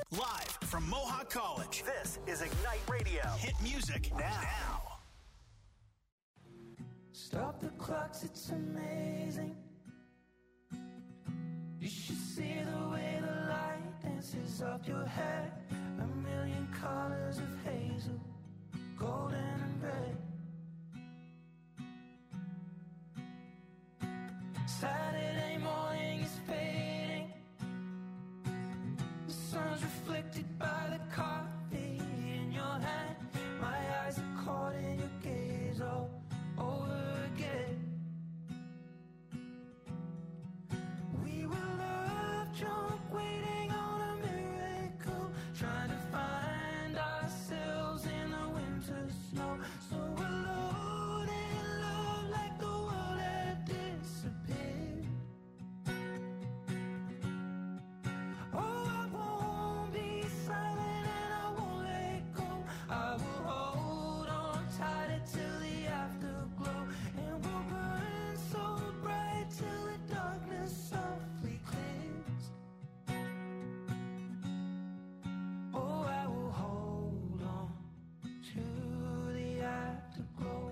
Live from Mohawk College, this is Ignite Radio. Hit music now. Stop the clocks, it's amazing. You should see the way the light dances up your hair. A million colors of hazel, golden and red. Saturday morning is fading. The sun's reflected by the coffee in your hand. My eyes are caught in your gaze all over again. We were love drunk, waiting on a miracle, trying to find ourselves in the winter snow. So alone in love, like the world had disappeared. Oh, I won't be silent and I won't let go. I will hold on tighter till the afterglow, and we'll burn so bright till the darkness softly clears. Oh, I will hold on to the afterglow.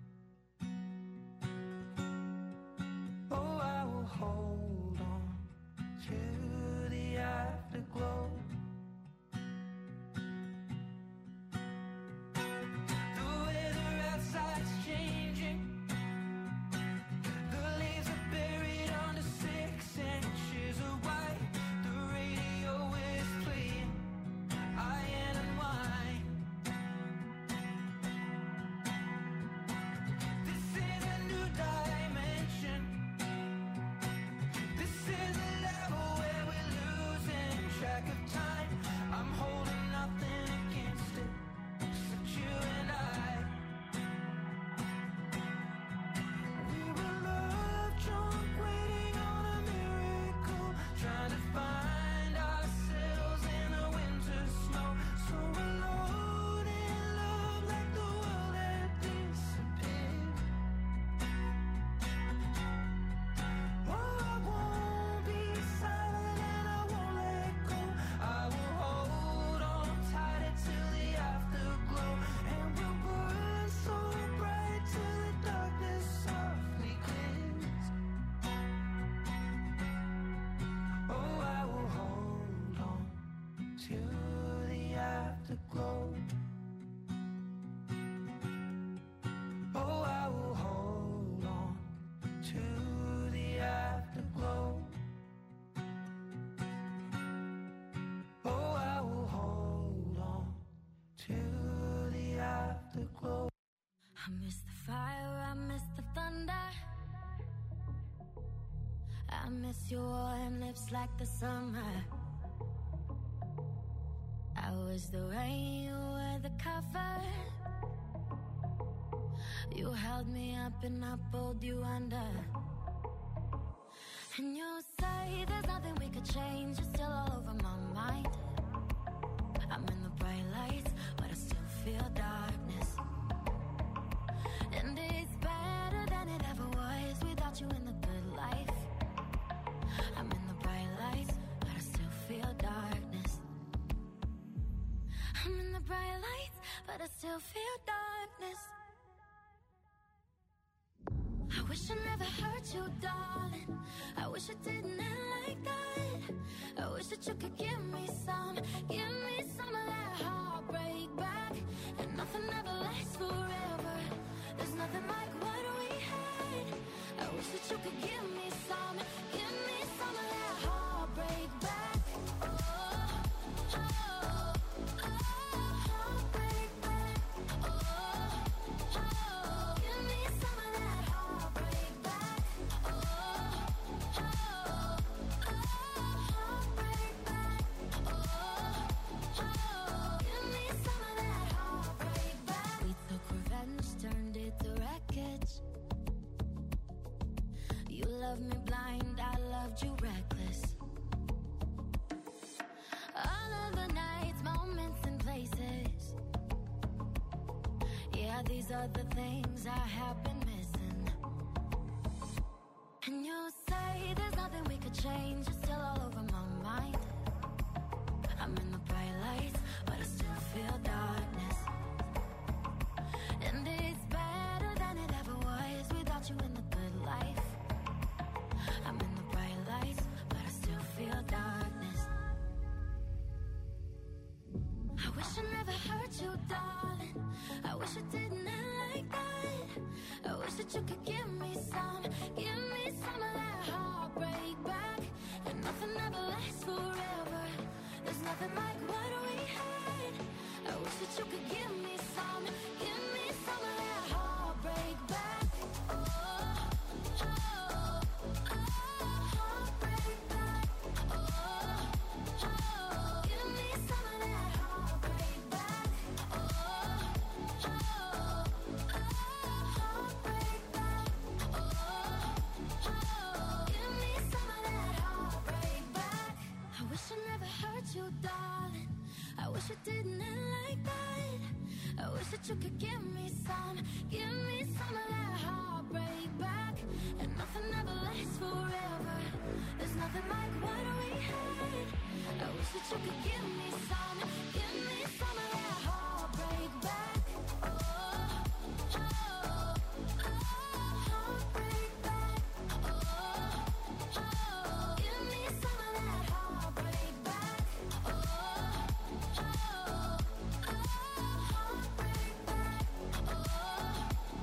Oh, I will hold on to the afterglow. The weather outside's changing. The leaves are buried under 6 inches of white. The radio is playing iron and wine. This is a new dimension. This is a level where we're losing track of time. I'm holding nothing against it, except you and I. We were love drunk, waiting on a miracle, trying to find ourselves in the winter snow. So alone in love, like the world had disappeared. Oh, I won't be silent and I won't let go. I will hold on tighter till the afterglow, and we'll burn so bright till the darkness softly clears. Oh, I will hold on to the afterglow. Oh, I will hold on to the afterglow. Oh, I will hold on to the afterglow. I miss the fire, I miss the thunder. I miss your warm lips like the summer. I was the rain, you were the cover. You held me up and I pulled you under. And you say there's nothing we could change, you're still all over my mind. I'm in the bright lights, but I still feel darkness. And it's better than it ever was without you in the good life. I'm in the bright lights, but I still feel darkness. I'm in the bright lights, but I still feel darkness. I wish I never hurt you, darling. I wish I didn't end like that. I wish that you could give me some of that heartbreak back. And nothing ever lasts forever. There's nothing like what we had. I wish that you could give me some of that heartbreak back. Oh, oh, oh, heartbreak back. Oh, oh, give me some of that heartbreak back. Oh, oh, heartbreak back. Oh, oh, give me some of that heartbreak back. We took revenge, turned it to wreckage. You loved me blind, I loved you reckless. All of the nights, moments and places. Yeah, these are the things I have been missing. And you say there's nothing we could change, you're still all over my mind. I'm in the that you could give me some of that heartbreak back. And nothing ever lasts forever. There's nothing like what we had. I wish that you could give me some of that heartbreak back. Oh, oh, oh, heartbreak back. Oh, oh, give me some of that heartbreak back. Oh, oh, oh, heartbreak back. Oh, oh, give me some of that heartbreak back. I wish I never hurt you, darling. I wish it didn't end like that. I wish that you could give me some of that heartbreak back. And nothing ever lasts forever. There's nothing like what we had. I wish that you could give me some of that heartbreak back. Oh, oh, oh, heartbreak back. Oh, oh, give me some of that heartbreak back. Oh, oh, oh, heartbreak back. Oh,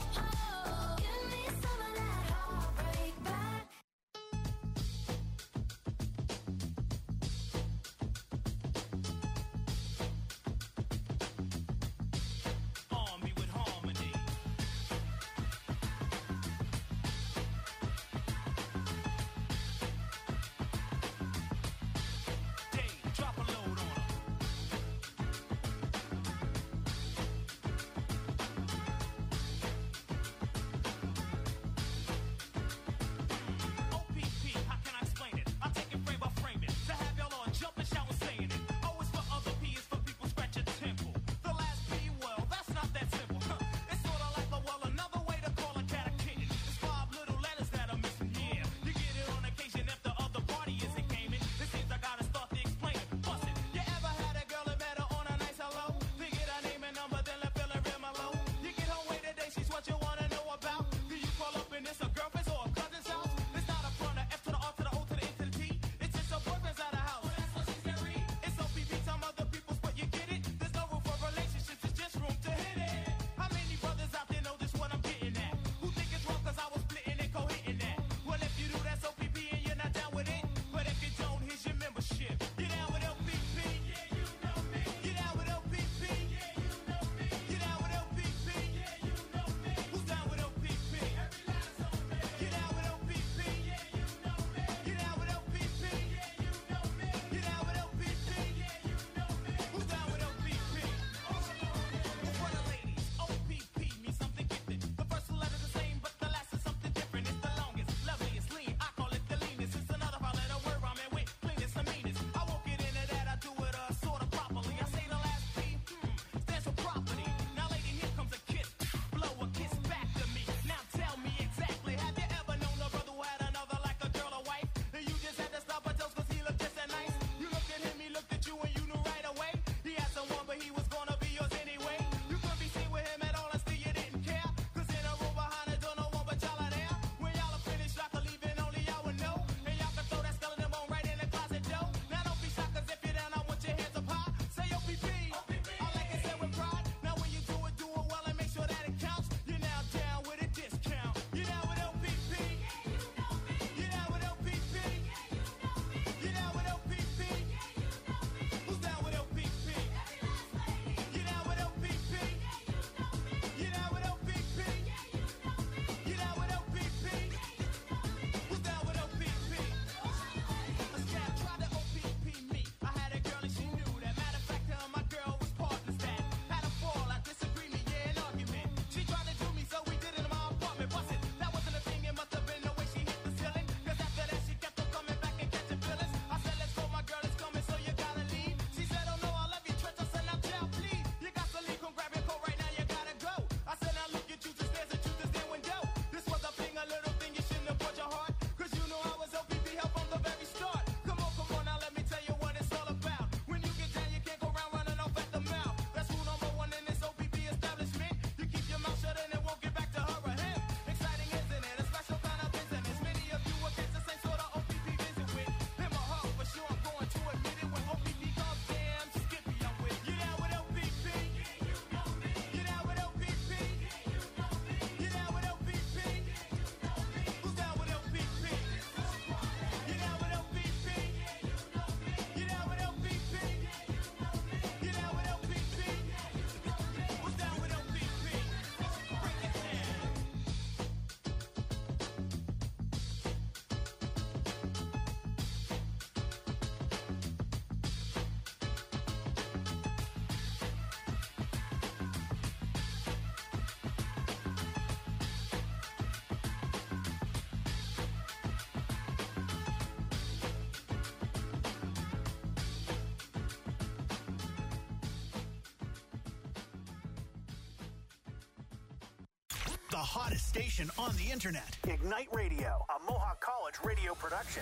hottest station on the internet. Ignite Radio, a Mohawk College radio production.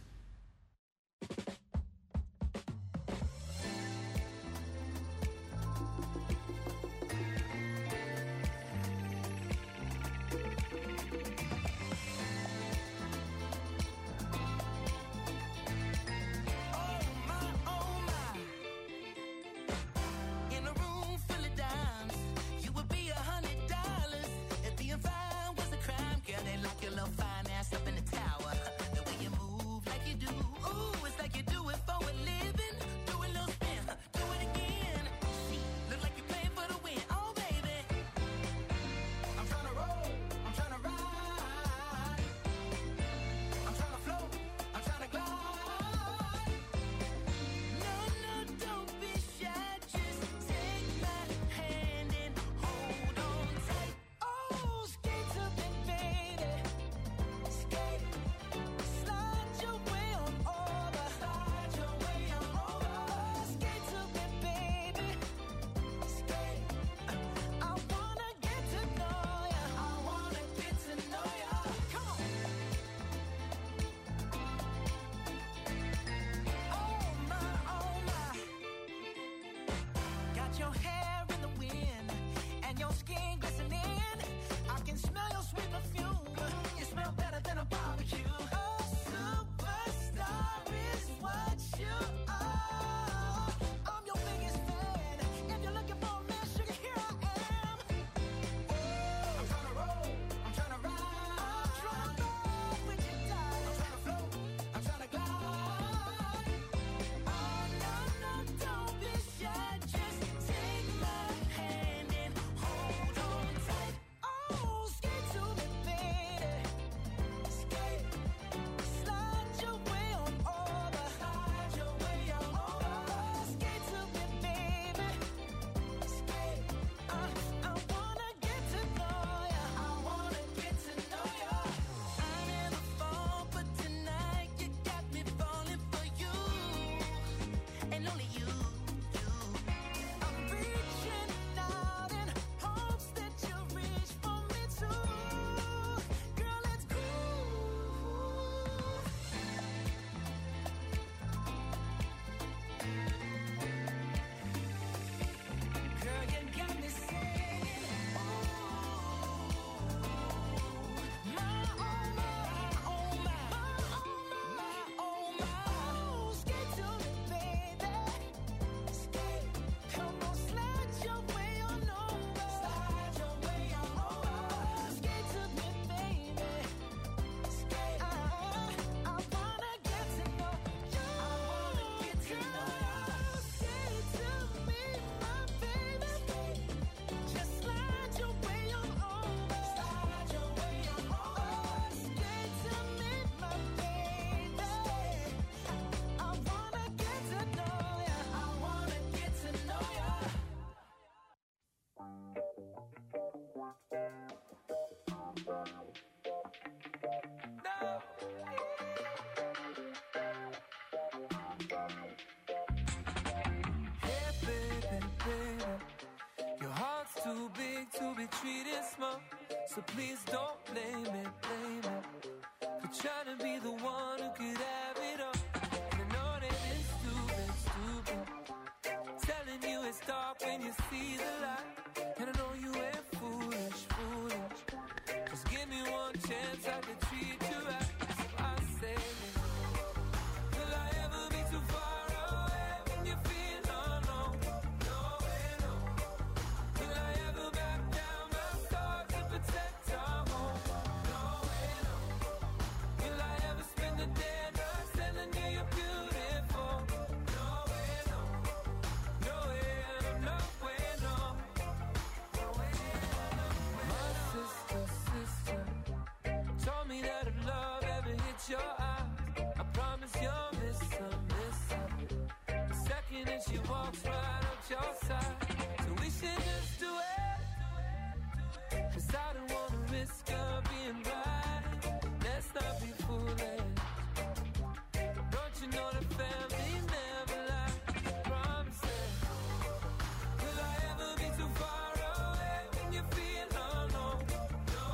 Your hair in the wind and your skin glistening. I can smell your sweet perfume. You smell better than a barbecue. A superstar is what you are. I'm your biggest fan. If you're looking for a man, sugar, here I am. I'm trying to roll. I'm trying to ride. I'm trying to roll with you, darling. I'm trying to float. I'm trying to glide. Oh, no, don't be shy. Just take my hand and hold on tight. Oh, skate to me, baby. Skate. Slide your way on over. Slide your way on over. Skate to me, baby. Skate. I wanna get to know ya. I wanna get to know ya. I never fall, but tonight you got me falling for you. And only you. I'm reaching out in hopes that you reach for me too. Girl, it's cool. Girl, you got me singing. Oh, my, oh, my, oh, my, oh, my. Skate to me, baby. Skate. Come on, slide your way on over. Slide your way on over. Skate to me, baby. Skate. I wanna get to know you. I wanna get to know you. Skate to me, my baby. Just slide your way on over. Slide your way on over. Skate to me, my baby. I wanna get to know ya. I wanna get to know ya. No. Hey, baby, baby, your heart's too big to be treated small. So please don't blame it for trying to be the one who could have it all. You know that it's stupid, telling you it's dark when you see the light. And I know you ain't foolish. Just give me one chance, I can treat you right. So I say, will I ever be too far away when you feel alone? No way, no. Will I ever back down my stars to protect our home? No way, no. Will I ever spend the day not telling you you're beautiful? No way, no. No way, no, no way, no. No way, no. My sister told me that if love ever hits your eyes, I promise you'll miss her. The second that she walks right up your side. So we should just do it. 'Cause I don't wanna risk her being right. Let's not be foolish. Don't you know that family never lies? Promise it. Will I ever be too far away when you feel alone? No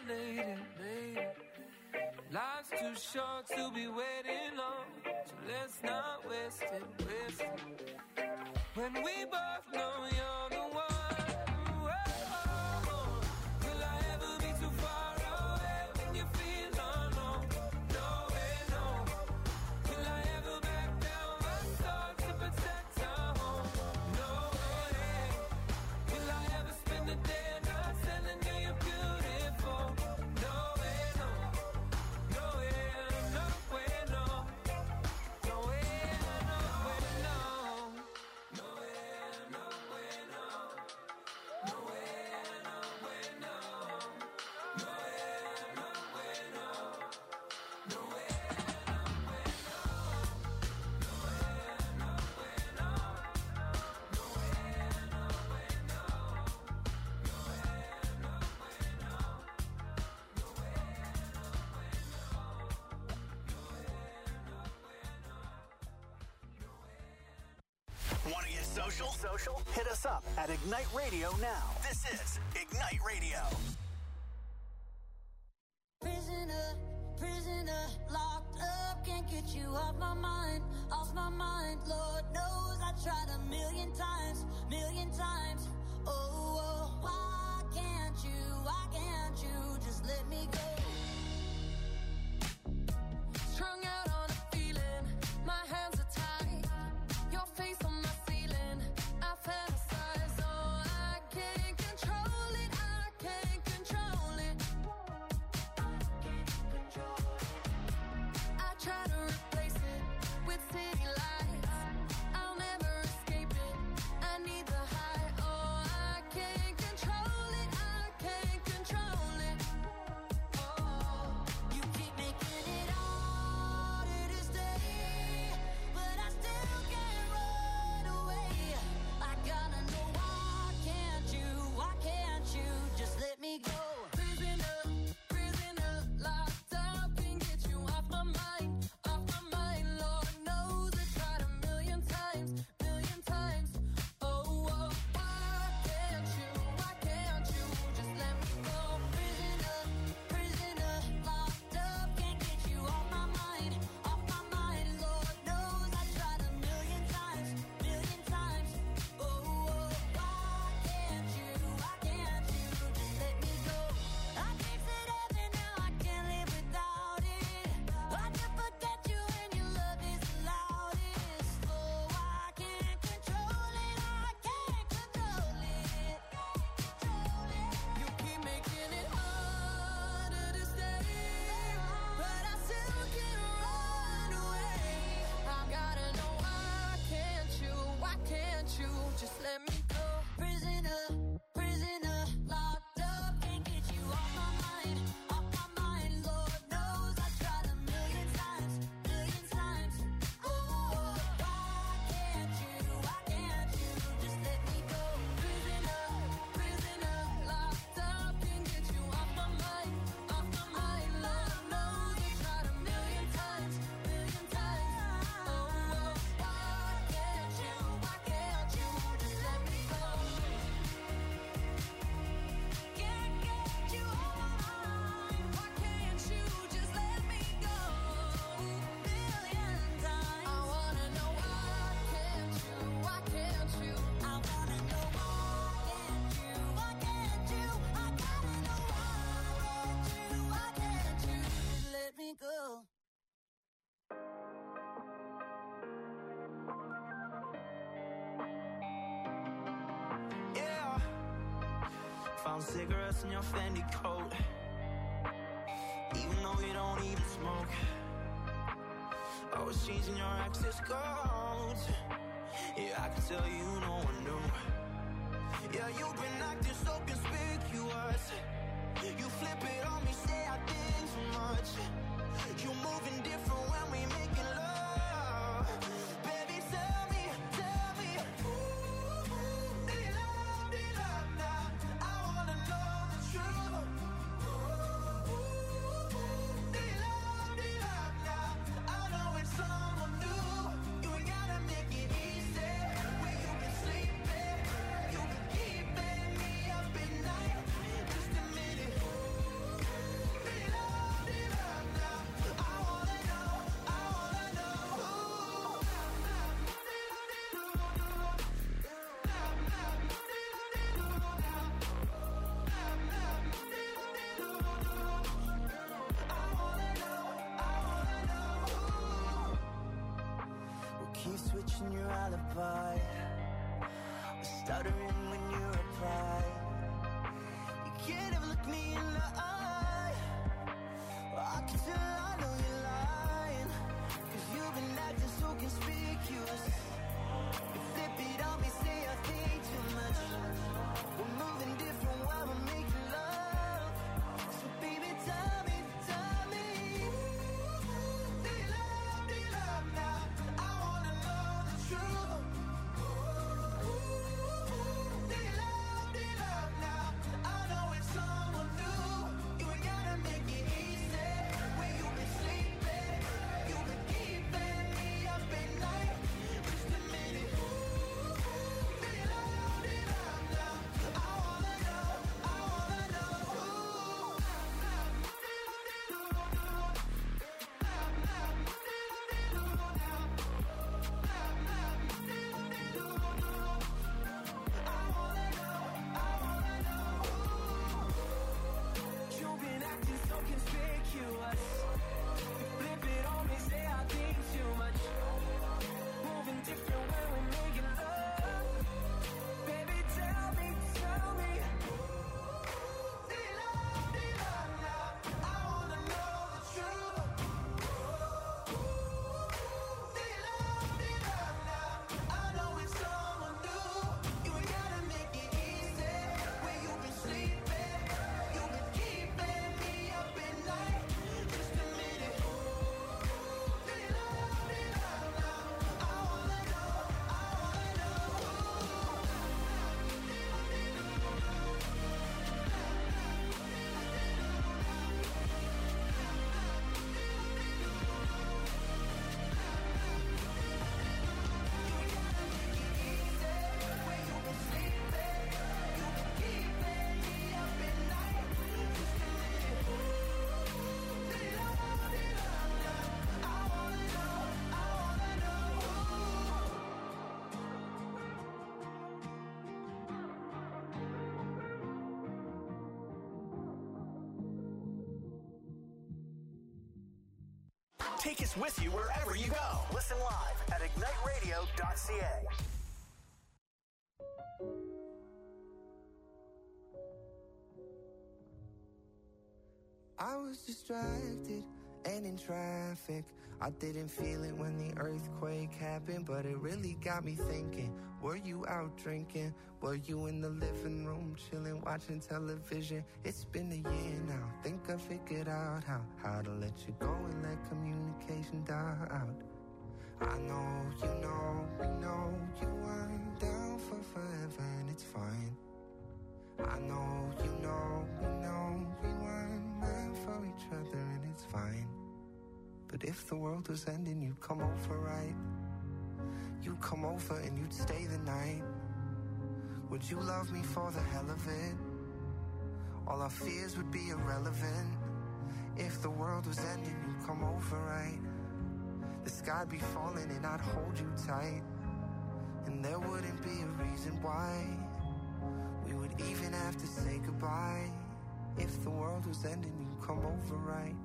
later. Life's too short to be waiting long, so let's not waste it. When we both know you're the one. Will I ever be too far away when you feel alone? No way, no. Will I ever back down my soul to protect our home? No way. Will I ever spend the day not telling you you're beautiful? No way, no. No way, no way, no. No way, no way, no. No way, no way, no. No way, no way, no. No way, no way, no. No way, no way, no. No way, no way, no. No way, no way, no. No way, no way, no. No way, Want to get social? Hit us up at Ignite Radio now. This is Ignite Radio. Prisoner, locked up, can't get you off my mind. Lord knows I tried a million times. Oh, why can't you just let me go? Strung out on a feeling, my hands are tied. Your face on my ceiling, I fantasize. Oh, I can't control it. I try to replace it with city lights. I'll never escape it. I need the high. Oh, I can't control it. Oh, you keep making it harder to stay, but I still can't run away. I gotta know why can't you just let me go? Prisoner, locked up, can't get you off my mind. Lord knows I tried a million times. Oh, why can't you just let me go? Prisoner, locked up, can't get you off my mind. Lord knows I tried a million times. Oh, why can't you just let me go? I tasted heaven, now I can't live without it. I can forget you and your love is the loudest. Oh, I can't control it. You keep making it harder to stay, but I still can't run away. I gotta know why can't you just let me go? Prisoner, locked up, can't get you off my mind. Lord knows I tried a million times. Oh, why can't you just let me go? Prisoner, locked up, can't get you off my mind. Lord knows I tried a million times. Oh, why can't you just let me go? Can't get you off my mind. Why can't you just let me go? Million times. I wanna know why can't you? I wanna know why can't you? I gotta know why can't you just let me go? Yeah, found cigarettes in your Fendi coat, even though you don't even smoke. Always changing your access codes. Yeah, I can tell you no one knew. Yeah, you've been acting so conspicuous. You flip it on me, say I did too much. You're moving different when we making love. Baby, tell me, ooh, do you love now? I wanna know the truth. Ooh, do you love now? I know it's someone new. You ain't gotta make it easy. Where you been sleeping? You been keeping me up at night. Just admit it. question your alibi. Was stuttering when you replied. You can't ever look me in the eye. Well, I can tell I know you're lying, 'cause you've been acting so conspicuous. You flip it on me, say I think too much. We're moving different while we're making love. So baby, tell me, do you love now? I wanna know the truth. Do you love now? I know it's someone new. You ain't gotta make it easy. Where you been sleeping? You've been keeping me up at night. Just a minute. Do you love now? I wanna know. You've been acting so conspicuous. You flip it on me, say I think too much. Moving different when we're making love. Baby, tell me. Do you love now? I wanna know the truth. Do you love now? I know it's someone new. You ain't gotta make it easy. Where you been sleeping? You've been keeping me up at night. Just a minute. Do you love now? I wanna know. Take us with you wherever you go. Listen live at igniteradio.ca. I was distracted and in traffic. I didn't feel it when the earthquake happened, but it really got me thinking. Were you out drinking? Were you in the living room chilling, watching television? It's been a year now. Think I figured out how to let you go and let communication die out. I know, we know you weren't down for forever, and it's fine. I know, we know we weren't meant for each other, and it's fine. But if the world was ending, you'd come over, right? You'd come over and you'd stay the night. Would you love me for the hell of it? All our fears would be irrelevant. If the world was ending, you'd come over, right? The sky'd be falling and I'd hold you tight. And there wouldn't be a reason why we would even have to say goodbye. If the world was ending, you'd come over, right?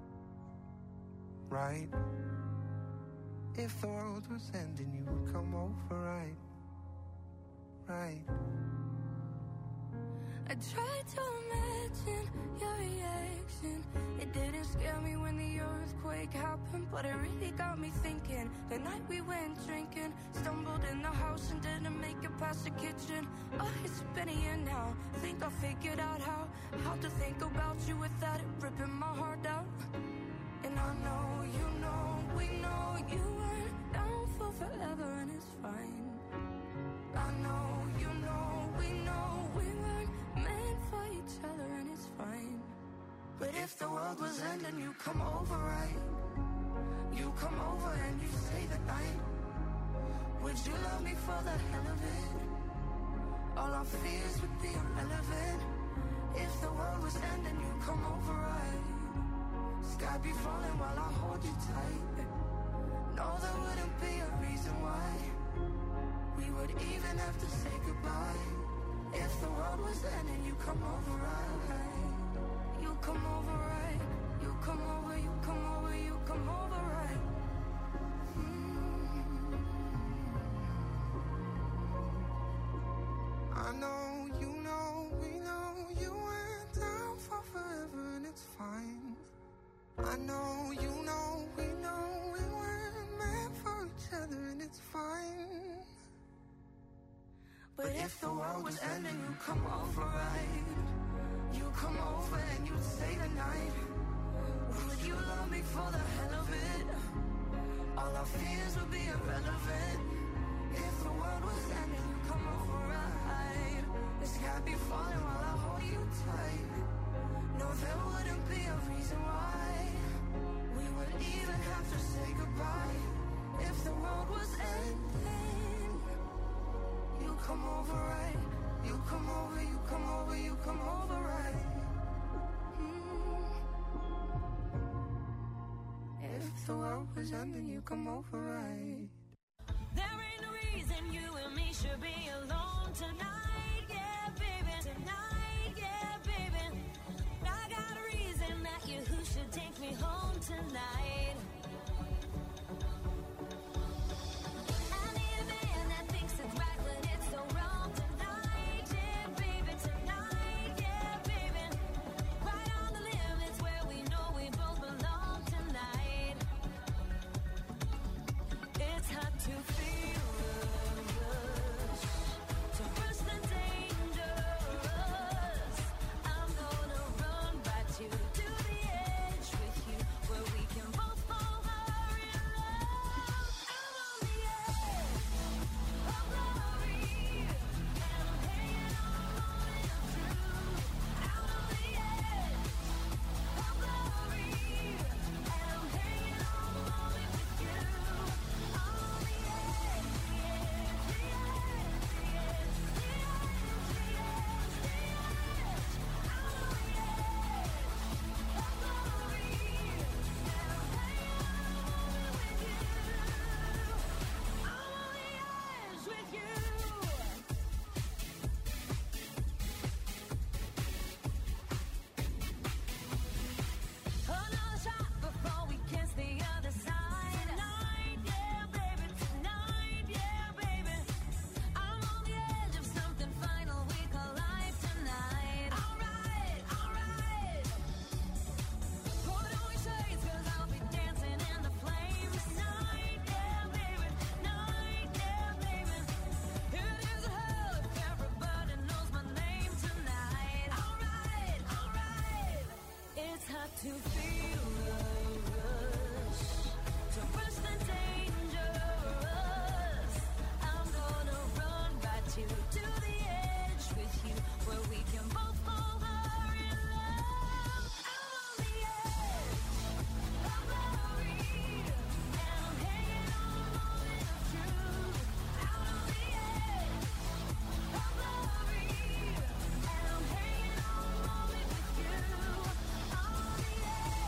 Right? If the world was ending, you would come over, right? Right? I tried to imagine your reaction. It didn't scare me when the earthquake happened, but it really got me thinking. The night we went drinking, stumbled in the house and didn't make it past the kitchen. Oh, it's been a year now. Think I figured out how to think about you without it ripping my heart out. And I know, we know you weren't down for forever, and it's fine. I know, we know we weren't meant for each other, and it's fine. But if the world was ending, you come over, right? You come over and you stay the night. Would you love me for the hell of it? All our fears would be irrelevant. If the world was ending, you come over, right? Sky be falling while I hold you tight. No, there wouldn't be a reason why we would even have to say goodbye. If the world was ending, you come over, right? You come over, right? You come over, you come over, you come over, right? I know, you know, we weren't meant for each other, and it's fine. But if the world was ending, you'd come over, right? You'd come over and you'd stay the night. Would you love me for the hell of it? All our fears would be irrelevant. If the world was ending, you'd come over, right? The sky be falling while I hold you tight. No, there wouldn't be a reason why we would even have to say goodbye. If the world was ending, you come over, right? You come over, you come over, you come over, right? If the world was ending, you come over, right? There ain't no reason you and me should be alone tonight, yeah, baby. Tonight, yeah, baby. I got a reason that you who should take me home tonight. I need a man that thinks it's right when it's so wrong tonight, yeah, baby. Tonight, yeah, baby. Right on the limits where we know we both belong tonight. It's hard to feel the rush, to rush the dangerous. I'm gonna run right to the edge with you, where we can both fall hard in love. I'm on the edge of glory, and I'm hanging on a moment of truth. Out on the edge of glory, and I'm hanging on a moment with you. I'm on the edge, the edge, the edge, the edge, the edge, the edge, the edge. I'm on the edge of glory, and I'm hanging on a moment with you. I'm on the edge with you. Another shot before we kiss the other side. Tonight, yeah, baby. Tonight, yeah, baby. I'm on the edge of something final we call life tonight. Alright, alright. Put on your shades, 'cause I'll be dancing in the flames. Tonight, yeah, baby. Tonight, yeah, baby. It is a hell if everybody knows my name tonight. Alright, alright. It's hard to feel the rush, to rush the dangerous. I'm gonna run right to the edge with you, where we can both fall hard in love. I'm on the edge of glory, and I'm hanging on a moment of truth. Out on the edge of glory, and I'm hanging on a moment with you. I'm on the edge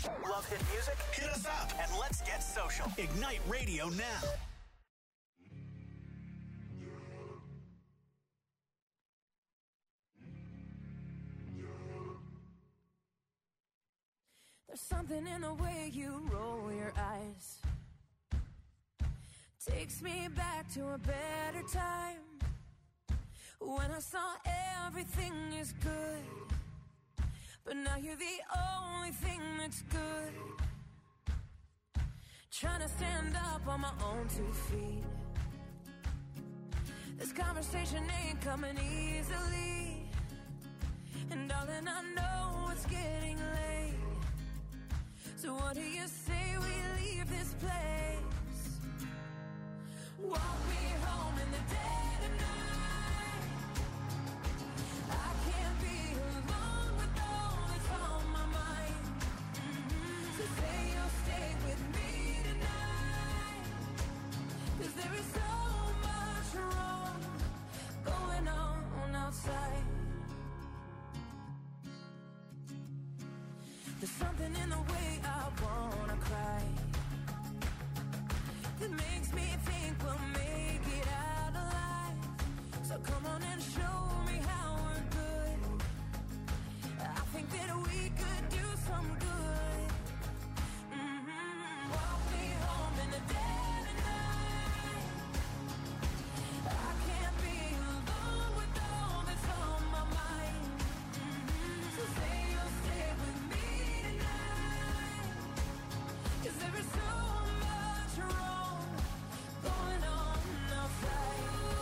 Love hit music? Hit us up and let's get social. Ignite Radio now. There's something in the way you roll your eyes. Takes me back to a better time, when I saw everything is good. But now you're the only thing that's good. Trying to stand up on my own 2 feet. This conversation ain't coming easily. And darling, I know it's getting late. So what do you say we leave this place? Walk me home in the dead of night. I can't be alone with all that's on my mind. So say you'll stay with me tonight. 'Cause there is so much wrong going on outside. There's something in the way I wanna cry that makes me think we'll make it out alive. So come on and show me how we're good. I think that we could do some good. Walk me home in the dead of night. I can't be alone with all that's on my mind. So say you'll stay with me tonight. 'Cause there is so much wrong going on outside.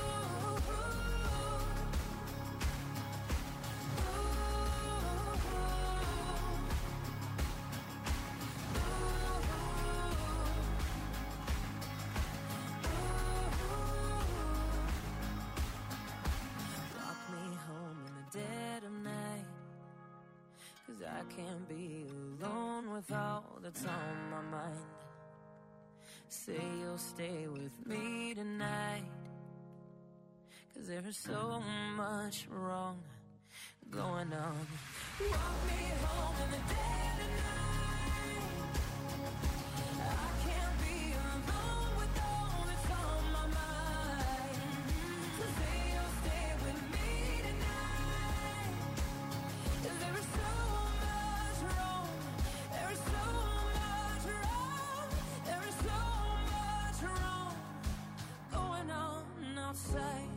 Walk me home in the dead of night. 'Cause I can't be alone with all that's on my mind. Say you'll stay with me tonight. 'Cause there is so much wrong going on. Walk me home in the dead of night. I can't be alone with all that's on my mind. So say you'll stay with me tonight. 'Cause there is so much wrong. There is so much wrong. There is so much wrong going on outside.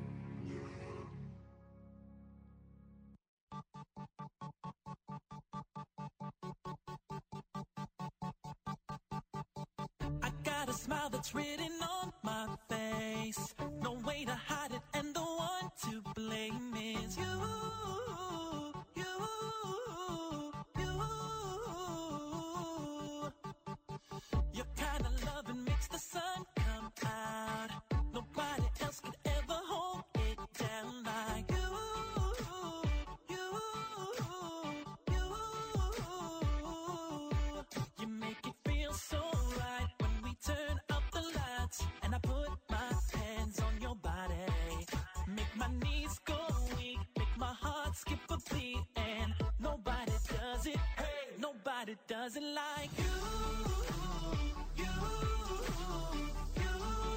I got a smile that's written on my face. No way to hide it, and the one to blame is you. You, you. Your kind of loving makes the sun come out. Nobody else could ever hold it down like you. You, you. You make it feel so right when we turn up the lights and I put my hands on your body. Make my knees go weak, make my heart skip a beat, and nobody does it. Hey, nobody does it like you. You, you.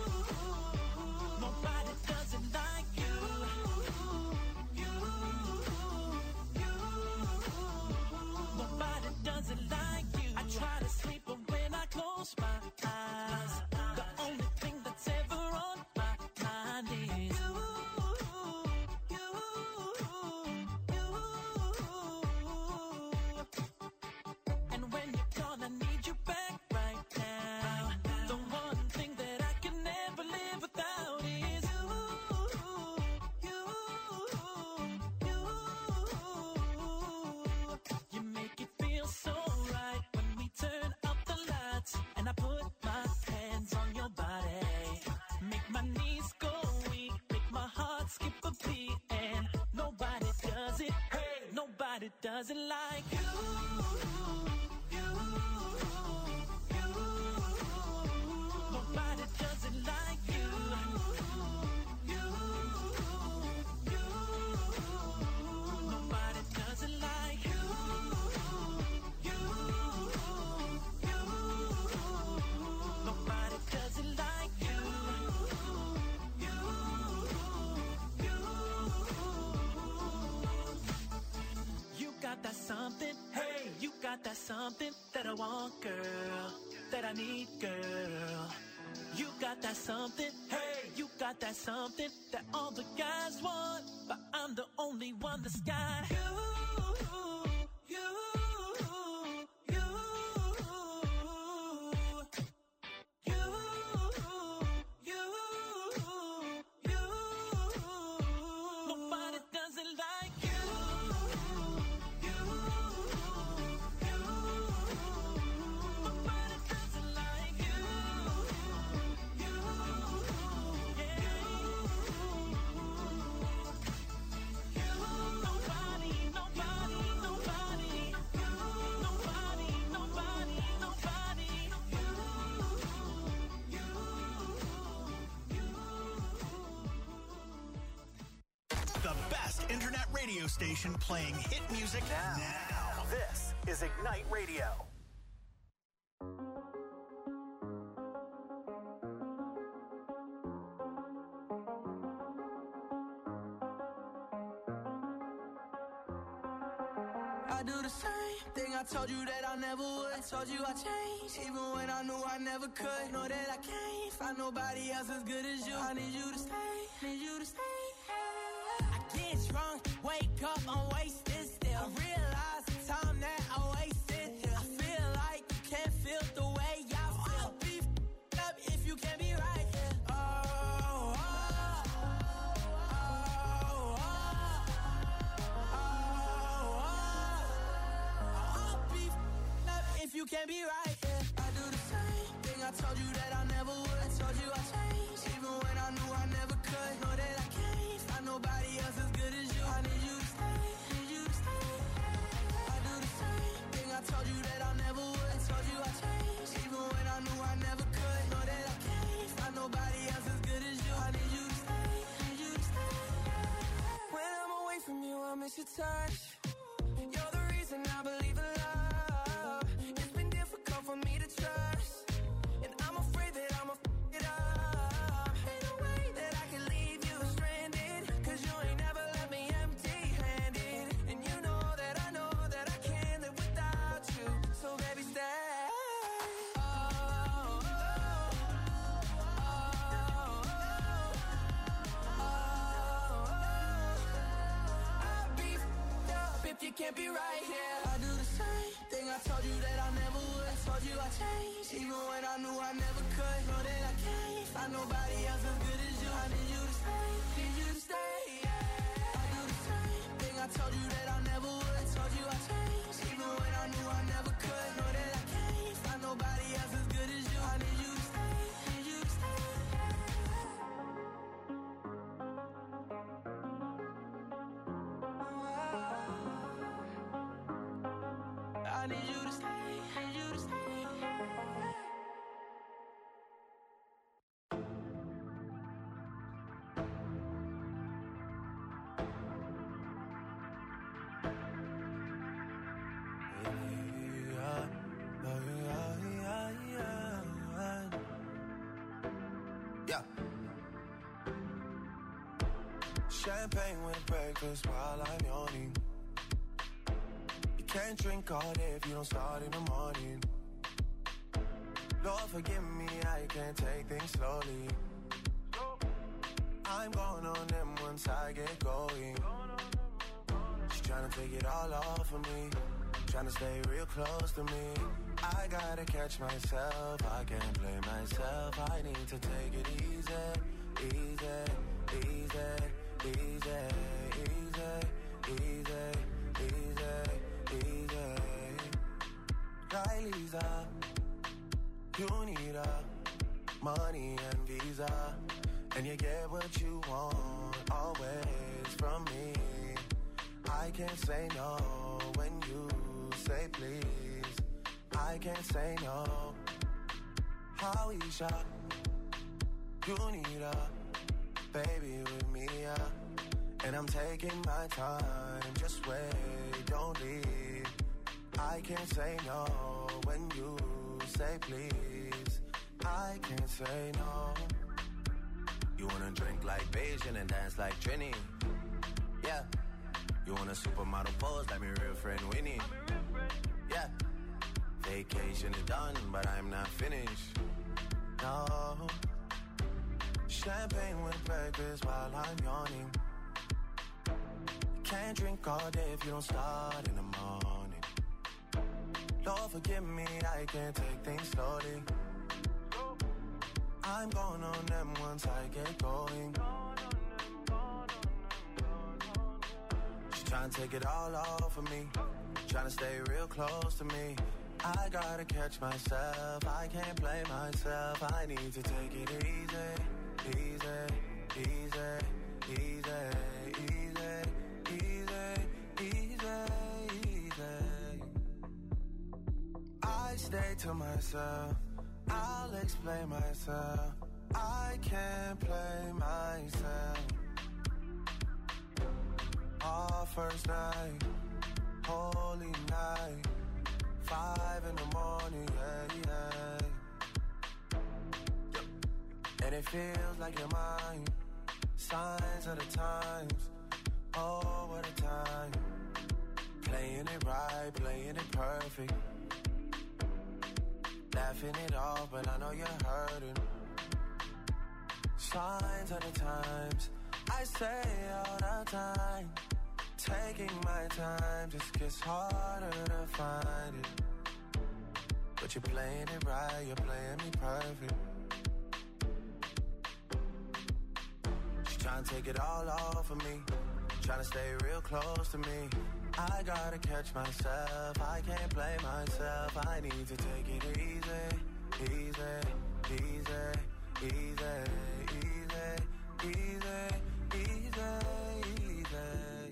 Nobody does it like you. You, you. Nobody does it like you. I try to sleep, but when I close my eyes, the only thing that's ever on my mind is you, you, you. And when you're gone, I need you back right now. The one thing that I can never live without is you, you, you. You make it feel so right when we turn up the lights and I put my hands on your body. Make my knees go weak, make my heart skip a beat, and nobody does it. Hey, nobody does it like you. You, you. Nobody does it like you. You, you. Nobody does it like you. You, got that something that I want, girl, that I need, girl. You got that something, hey, you got that something that all the guys want, but I'm the only one that's got you. Nobody does it like you. Nobody does it like you. The best internet radio station playing hit music now. This is Ignite Radio. I do the same thing I told you that I never would. I told you I changed, even when I knew I never could. Know that I can't find nobody else as good as you. I need you to stay, need you to stay. I get drunk, wake up, I'm wasted still. I realize the time that I wasted here. I feel like you can't feel the way I feel. I'll be f***ed up if you can't be right here. If you can't be right, yeah. I do the same thing I told you that I never would. I told you I changed, even when I knew I never could. Know that I can't find nobody else as good as you. I need you to stay, need you to stay. I do the same thing I told you that I never would. I told you I changed, even when I knew I never could. Know that I can't find nobody else as good as you. I need you to stay, need you to stay. When I'm away from you, I miss your touch. You're the reason I believe in love. For me to trust, and I'm afraid that I'ma f*** it up. Ain't no way that I can leave you stranded, 'cause you ain't never left me empty-handed. And you know that I can't live without you. So baby, stay. I'll be f***ed up if you can't be right here. I do the same thing I told you that I never would. I told you I changed, even when I knew I never could. Know that I can't find nobody else as good as you. I need you to stay, need you to stay. Yeah. I do the same thing I told you that I never would. I told you I changed, even when I knew I never could. Know that I can't find nobody else as good as you. I need you to stay, need you to stay. I need you to stay, need you to stay. Yeah. Champagne with breakfast while I'm yawning. You can't drink all day if you don't start in the morning. Lord forgive me, I can't take things slowly. I'm going on them once I get going. She's trying to take it all off of me, trying to stay real close to me. I gotta catch myself, I can't blame myself. I need to take it easy, easy, easy, easy, easy, easy, easy, easy. Kylie's up, you need money and visa, and you get what you want always from me. I can't say no when you say please. I can't say no. Howeisha, you need baby with me, and I'm taking my time. Just wait, don't leave. I can't say no when you say please. I can't say no. You wanna drink like Beijing and dance like Trini? Yeah. You want a supermodel pose like my real friend Winnie? Yeah. Vacation is done, but I'm not finished. No. Champagne with breakfast while I'm yawning. Can't drink all day if you don't start in the morning. Lord forgive me, I can't take things slowly. I'm going on them once I get going. She's trying to take it all off of me, trying to stay real close to me. I gotta catch myself, I can't play myself. I need to take it easy, easy, easy, easy, easy, easy, easy, easy. I stay to myself, I'll explain myself. I can't play myself. Our first night, holy night, 5 in the morning, yeah. And it feels like you're mine. Signs of the times, oh what a time. Playing it right, playing it perfect. Laughing it off, but I know you're hurting. Signs of the times, I say all the time. Taking my time just gets harder to find it. But you're playing it right, you're playing me perfect. She's trying to take it all off of me, trying to stay real close to me. I gotta catch myself, I can't play myself. I need to take it easy, easy, easy, easy, easy, easy, easy, easy.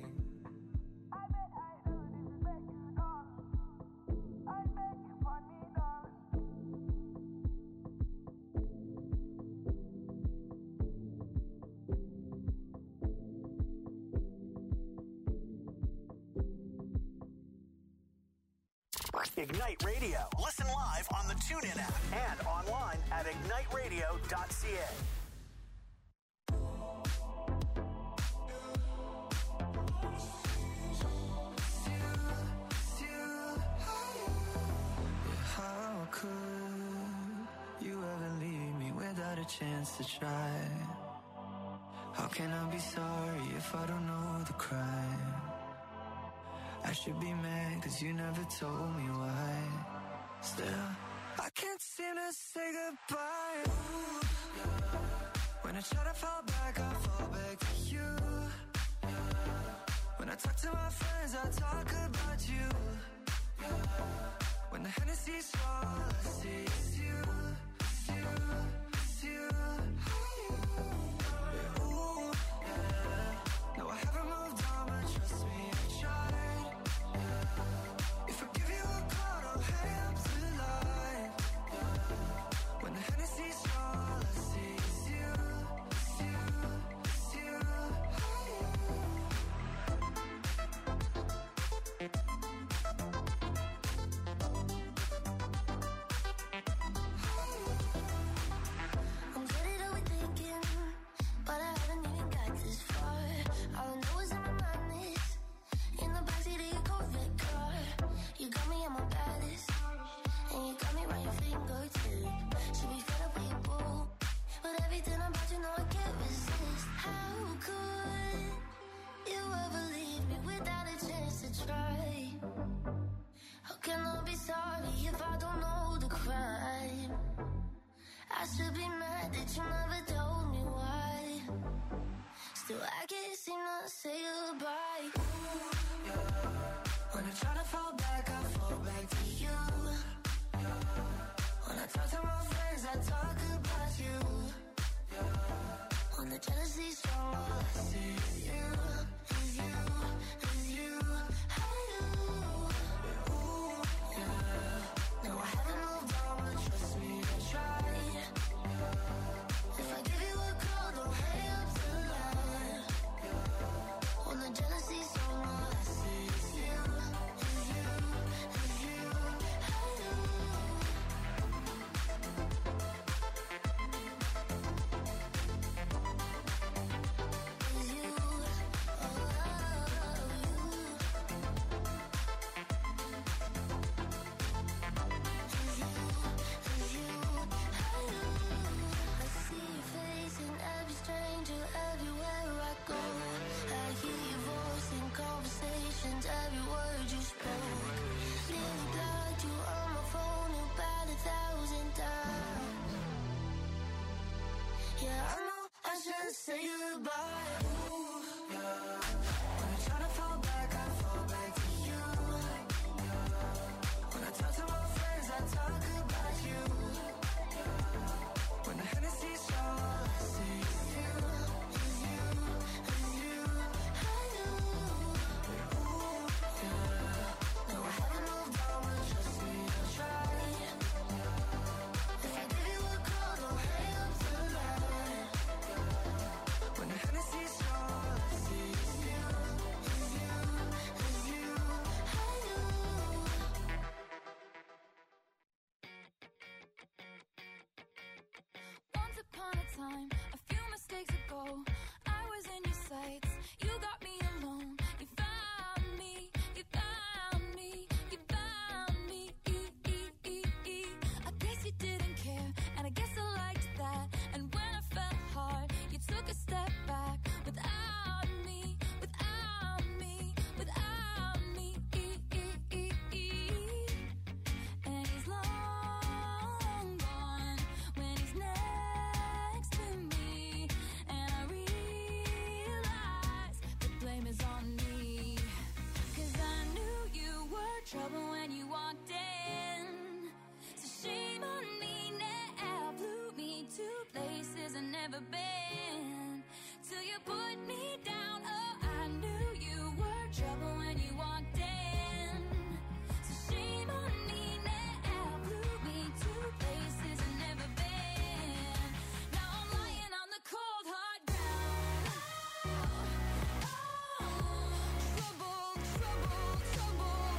Ignite Radio. Listen live on the TuneIn app and online at igniteradio.ca. How could you ever leave me without a chance to try? How can I be sorry if I don't know the crime? I should be mad cause you never told me why. Still, I can't seem to say goodbye. Ooh, yeah. When I try to fall back, I fall back to you. Yeah. When I talk to my friends, I talk about you. Yeah. When the Hennessy's all I see is you, it's you, it's you. Yeah, ooh, yeah. No, I haven't moved on, but trust me, I tried. Yeah. If I give you a call, don't hang up the line. Yeah. When the Hennessy's all I see is you, it's you, it's you. I'm good at overthinking, but I haven't even got this far. All I know is in my mind is in the backseat of your Corvette car. You got me at my baddest, and you got me right your fingertip. Should be fed up with your boo, but everything about you know I can't resist. How could you ever leave me without a chance to try? How can I be sorry if I don't know the crime? I should be mad that you never told me why. Still, I can't seem to say goodbye. Ooh, yeah. When I try to fall back, I fall back to you. Yeah. When I talk to my friends, I talk about you. Yeah. When the jealousy's strong, all I see is you, is you, is you. Hey, you. Ooh, yeah. No, I haven't moved on, but trust me, I tried. If I give you a call, don't hang up the line. When the jealousy's strong, all I see is you, is you, is you. Hey, you. Is you. time. A few mistakes ago, I was in your sights. You got me alone. You found me. You found me. You found me. I guess you didn't care, and I guess I liked that. And when I fell hard, you took a step back. Without me, without me, without me. And he's long gone when he's next to me. And I realize the blame is on me. 'Cause I knew you were trouble when you walked in. So shame on me now, flew me to places I've never been. Till you put me down, oh, I knew you were trouble when you walked in. So shame on me now, flew me to places I've never been. Now I'm lying on the cold hard ground. Trouble, trouble, trouble.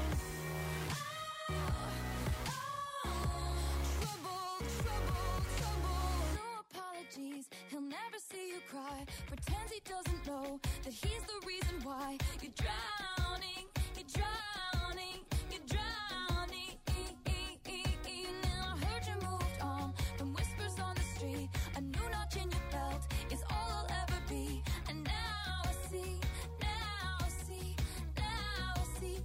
Trouble, trouble, trouble. No apologies, he'll never see you cry. Pretends he doesn't know that he's the reason why you're drowning, you're drowning, you're drowning. Now I heard you moved on from whispers on the street. A new notch in your belt is all I'll ever be. And now I see, now I see, now I see.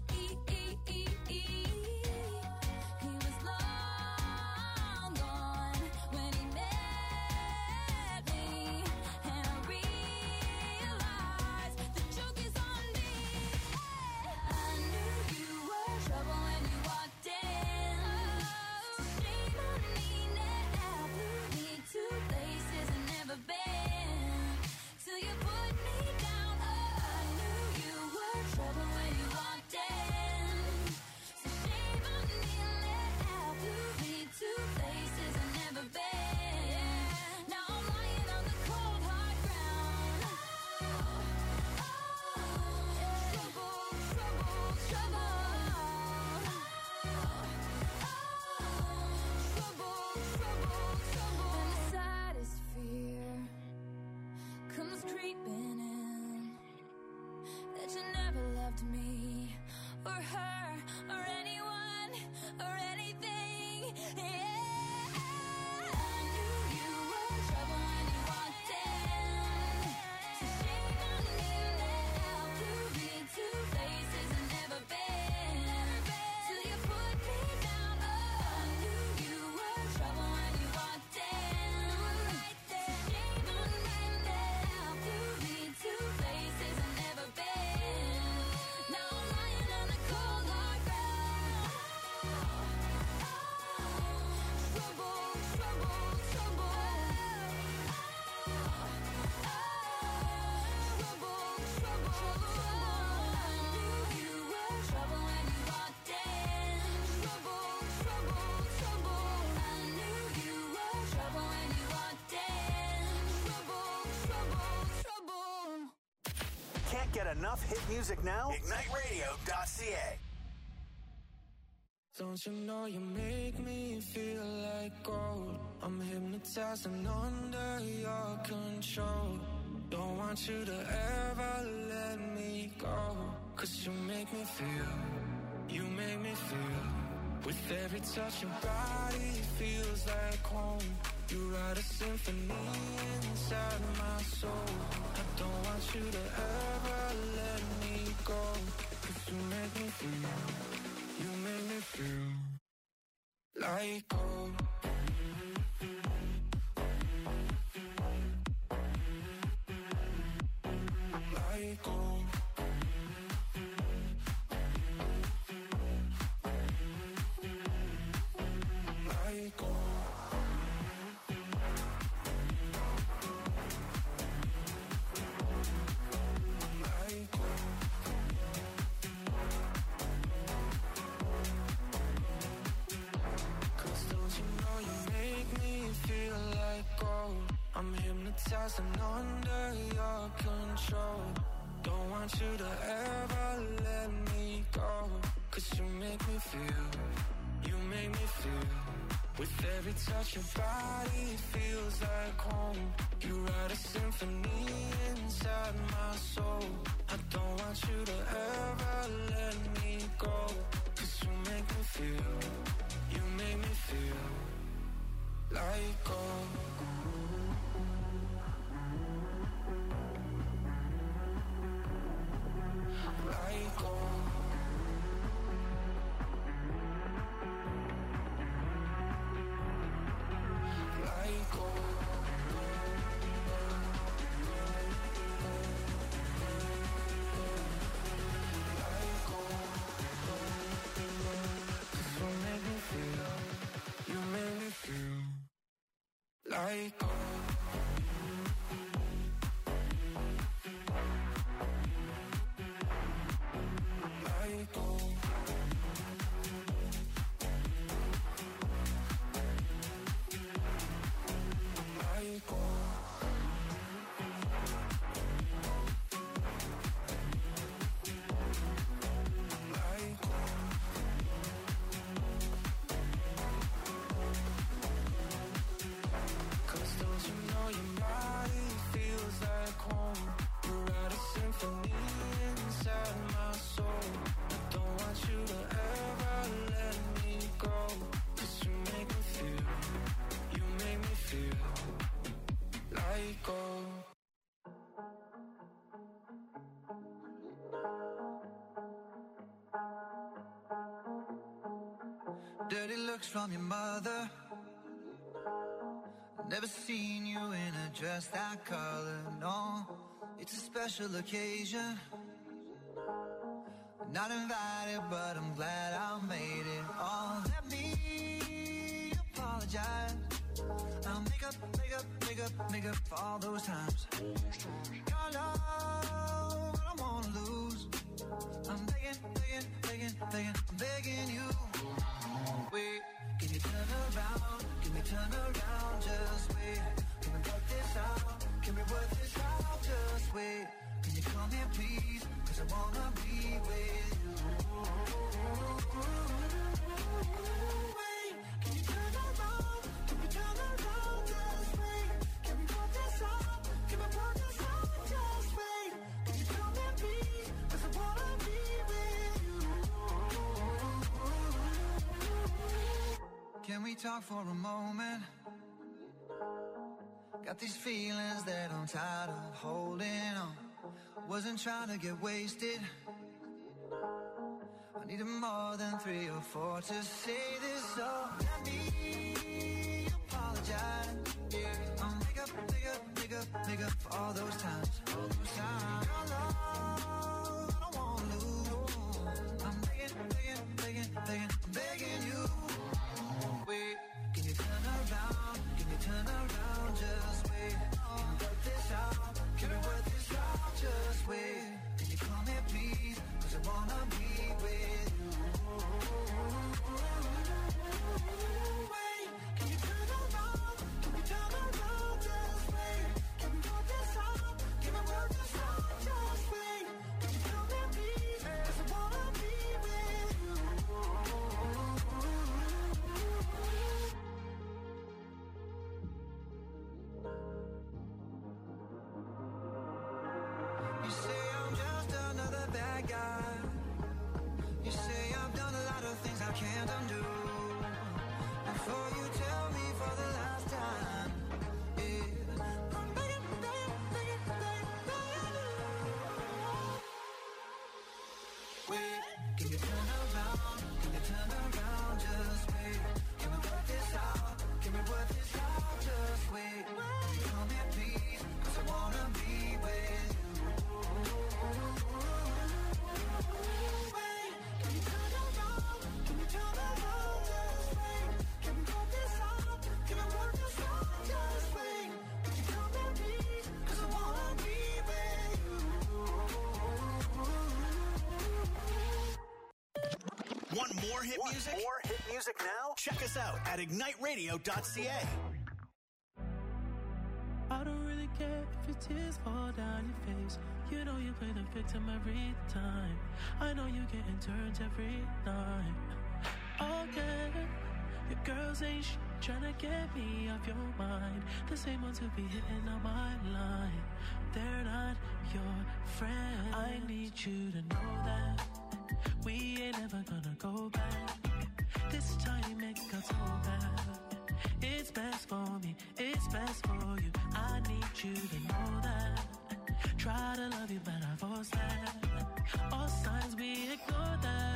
He was long gone when he met me. And I realized the joke is on me. I knew you were trouble when you walked in. So shame on me now, flew me to places I've never been. Till you put me down, oh, I knew you were trouble when you walked in. So shame on me now, flew me to places I've never been. Now I'm lying on the cold hard ground. Trouble, trouble, trouble. Trouble, trouble, trouble. And the saddest fear comes creeping in, that you never loved me or her or anyone or anything. Yeah. I knew you were trouble when you walked in. So shame on me now, flew me to places I've never been. Till you put me down, oh, I knew you were trouble when you walked in. Right there. Shame on me now, flew me to places I've never been. Now I'm lying on the cold hard ground. Trouble, trouble, trouble. Trouble, trouble, trouble. I knew you were trouble when you walked in. Trouble, trouble, trouble. I knew you were trouble when you walked in. Trouble, trouble, trouble. Can't get enough hit music now? IgniteRadio.ca. Don't you know you make me feel like gold? I'm hypnotized and under your control. Don't want you to ever let me go. 'Cause you make me feel, you make me feel. With every touch your body feels like home. You write a symphony inside my soul. I don't want you to ever let me go. 'Cause you make me feel, you make me feel like gold. Like gold. Like gold. Like gold. hypnotized and under your control. Don't want you to ever let me go. 'Cause you make me feel, you make me feel With every touch of body, it feels like home. You write a symphony inside my soul. I don't want you to ever let me go. 'Cause you make me feel like gold. Like gold. Like gold. Like gold. Like gold. Like gold. Dirty looks from your mother. Never seen you in a dress that color, no. It's a special occasion. Not invited, but I'm glad I made it. Oh, let me apologize. I'll make up for all those times. Your love, I don't wanna lose. I'm begging you. Wait, can you turn around? Can we turn around? Just wait. Can we work this out? Can we work this out? Just wait. Can you come here, please? 'Cause I wanna be with you. Wait, can you turn around? Can we turn around? Just wait. Can we work this out? Can we work this out? Just wait. Can you come here, please? 'Cause I wanna be with you. Can we talk for a moment? Got these feelings that I'm tired of holding on. Wasn't trying to get wasted. I needed more than 3 or 4 to say this, so let me apologize. Yeah, I'll make up for all those times. Your love, I don't wanna lose. I'm begging you. Wait, can you turn around? Can you turn around? Just wait. Can we work this out? Can we work this out? Just wait. Can you come here, please? 'Cause I wanna be with you. Wait, can you turn around? Can we turn around? Just wait. Can we work this out? Can we work this out? Just wait. Can you come here, please? 'Cause I wanna be with you. You say I'm just another bad guy. You say I've done a lot of things I can't undo. Before you tell me for the last time, yeah, I'm begging you. Wait, can you turn around? Can you turn around? Just wait. Can we work this out? Can we work this out? Just wait. Can you come here, please? 'Cause I wanna be with you. Wait, can you turn around? Can you turn around? Just wait. Can we work this out? Can we work this out? Just wait. Can you come here, please? 'Cause I wanna be with you. Want more hit music? More hit music now? Check us out at igniteradio.ca. I don't really care if your tears fall down your face. You know you play the victim every time. I know you're getting turned every night. Okay, you girls ain't tryna get me off your mind. The same ones who be hitting on my line. They're not your friends. I need you to know that we ain't ever gonna go back. This time it got so bad. It's best for me, it's best for you. I need you to know that. Try to love you, but I force that. All signs we ignore that.